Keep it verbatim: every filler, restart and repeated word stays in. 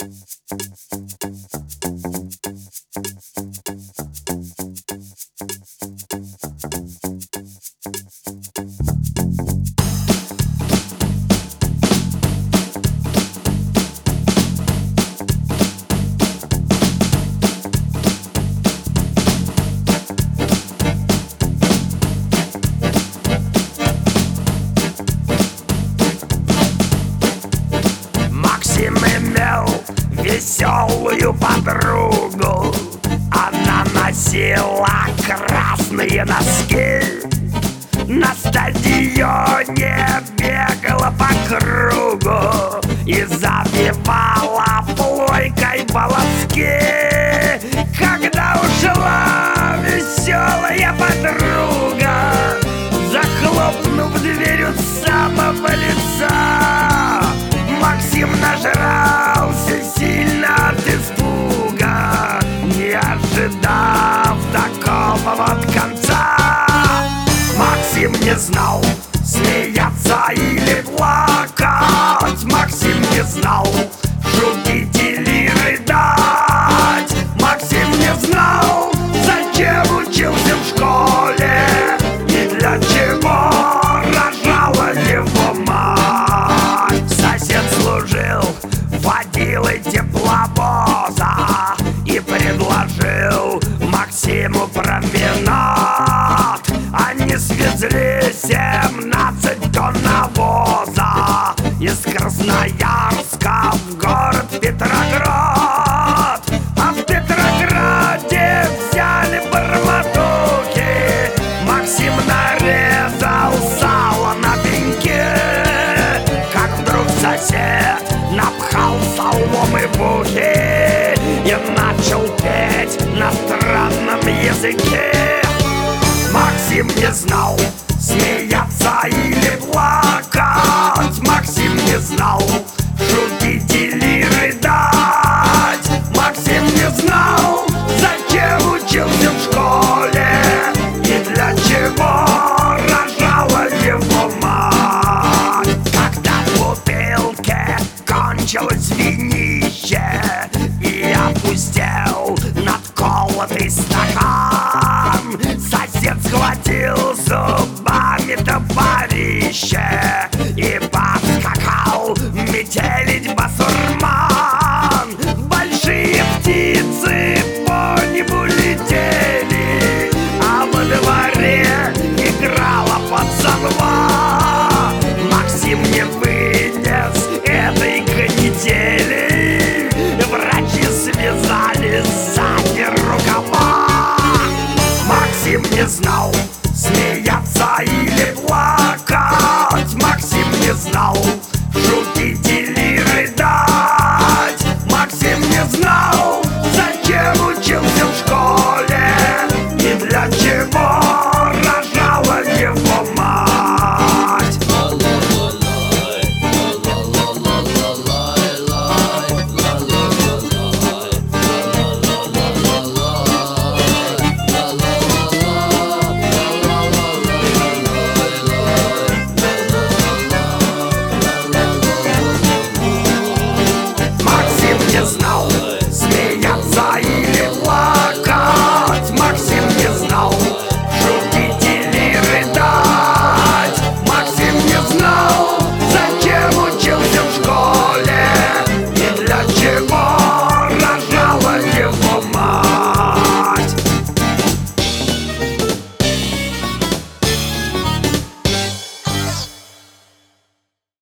Максим имел веселую подругу. Она носила красные носки, на стадионе бегала по кругу и забивала плойкой волоски. Когда ушла веселая подруга, захлопнув дверь у самого лица, Максим нажрался сильно от испуга, не ожидав такого вот конца. Максим не знал, смеяться или плакать. Максим не знал, шутить или рыдать. Максим не знал, зачем учился в школе и для чего рожала его мать. Сосед служил водилой тепловоза и предложил Максиму променад. Они свезли семнадцать тонн навоза из Красноярска в город Петроград. А в Петрограде взяли барматухи. Максим нарезал сало на пеньке, как вдруг сосед напхал соломы в ухи и начал петь на странном языке. Максим не знал, смеяться или плакать. Максим не знал, шутить или рыдать. Максим не знал, зачем учился в школе и для чего рожала его мать. Когда в бутылке кончилось винище и опустел надколотый стакан, сосед схватил зубами топорище